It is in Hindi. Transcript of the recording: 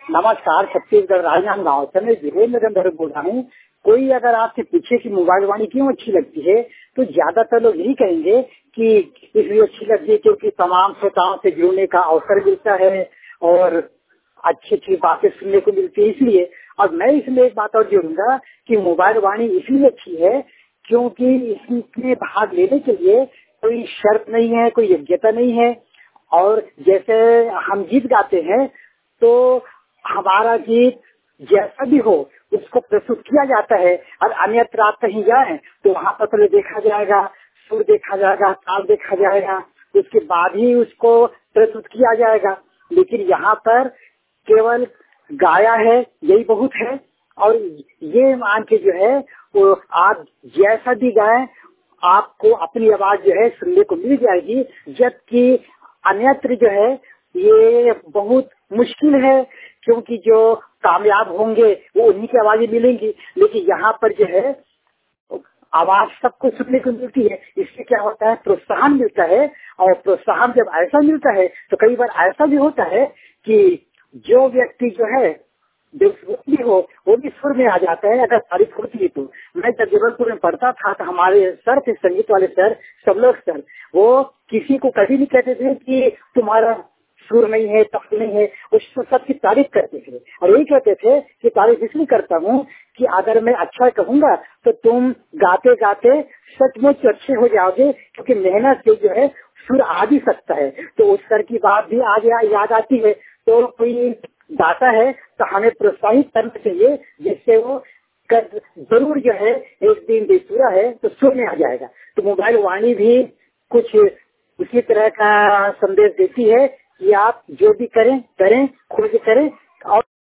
नमस्कार, छत्तीसगढ़ राजनांदगांव से मैं वीरेंद्र बोल रहा हूँ। कोई अगर आपसे पूछे कि मोबाइल वाणी क्यों अच्छी लगती है तो ज्यादातर लोग यही कहेंगे कि इसलिए अच्छी लगती है क्योंकि तमाम श्रोताओं से जुड़ने का अवसर मिलता है और अच्छी अच्छी बातें सुनने को मिलती है। इसलिए और मैं इसमें एक बात और जोड़ूंगा कि मोबाइल वाणी इसलिए अच्छी है क्योंकि इसमें भाग लेने के लिए कोई शर्त नहीं है, कोई योग्यता नहीं है। और जैसे हम गीत गाते हैं तो हमारा गीत जैसा भी हो उसको प्रस्तुत किया जाता है और अन्यत्र आप कहीं जाए तो वहाँ पर पहले देखा जाएगा, सुर देखा जाएगा, ताल देखा जाएगा, उसके बाद ही उसको प्रस्तुत किया जाएगा। लेकिन यहाँ पर केवल गाया है, यही बहुत है। और ये मान के जो है वो आप जैसा भी गाएं आपको अपनी आवाज जो है सुनने को मिल जाएगी, जबकि अन्यत्र जो है ये बहुत मुश्किल है क्योंकि जो कामयाब होंगे वो उन्हीं की आवाजें मिलेंगी। लेकिन यहाँ पर जो है आवाज सबको सुनने को मिलती है। इससे क्या होता है, प्रोत्साहन मिलता है। और प्रोत्साहन जब ऐसा मिलता है तो कई बार ऐसा भी होता है कि जो व्यक्ति जो है जो भी हो वो भी सुर में आ जाता है अगर तारीफ होती है तो। मैं जब जबलपुर में पढ़ता था तो हमारे सर थे, संगीत वाले सर, सब लोग सर, वो किसी को कभी नहीं कहते थे कि तुम्हारा सुर नहीं है, तख्त नहीं है। उसको सबकी तारीफ करते थे और यही कहते थे कि तारीफ इसलिए करता हूँ कि अगर मैं अच्छा कहूंगा तो तुम गाते गाते सचमुच अच्छे हो जाओगे, क्योंकि मेहनत से जो है सुर आ भी सकता है। तो उस सर की बात भी आज याद आती है। तो कोई गाता है तो हमें प्रोत्साहित करना चाहिए जिससे वो जरूर जो है एक दिन बेसुरा है तो सुर में आ जाएगा। तो मोबाइल वाणी भी कुछ उसी तरह का संदेश देती है कि आप जो भी करें खोज करें